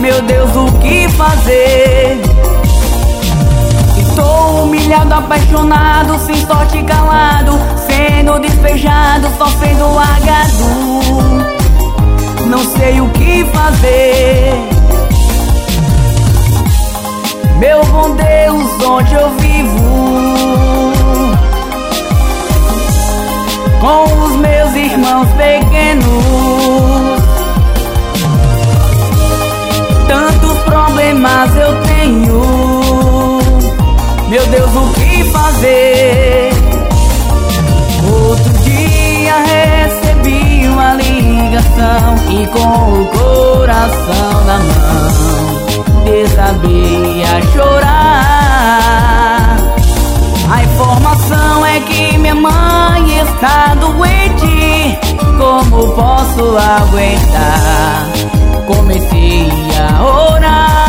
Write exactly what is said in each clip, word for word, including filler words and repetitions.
meu Deus, o que fazer? Estou humilhado, apaixonado, sem sorte, calado, sendo despejado, só sendo largado. Não sei o que fazer. Meu bom Deus, onde eu vivo? Com os meus irmãos pequenos, tantos problemas eu tenho. Meu Deus, o que fazer? Outro dia recebi uma ligação e com o coração na mão desabei a chorar. A informação é que minha mãe está doente. Como posso aguentar? Comecei a orar.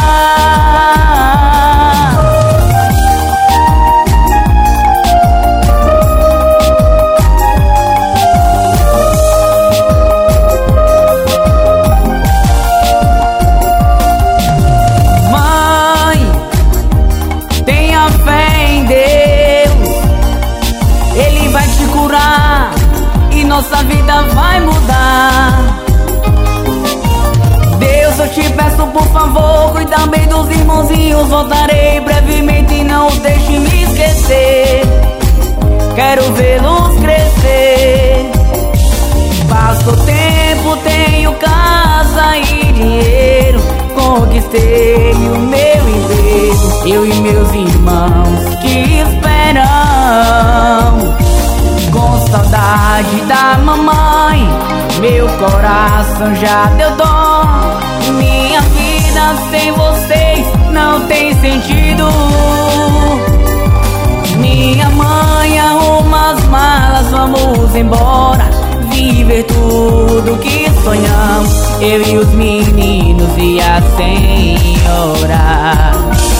Mãe, tenha fé em Deus, Ele vai te curar e nossa vida vai mudar. Deus, eu te peço por favor, cuida bem dos irmãozinhos. Voltarei brevemente e não os deixe me esquecer. Quero vê-los crescer. Passo o tempo, tenho casa e dinheiro. Conquistei o meu emprego, eu e meus irmãos te esperam. Com saudade da mamãe, meu coração já deu dó. Minha vida sem vocês não tem sentido. Minha mãe, arruma as malas, vamos embora. Viver tudo que sonhamos, eu e os meninos e a senhora.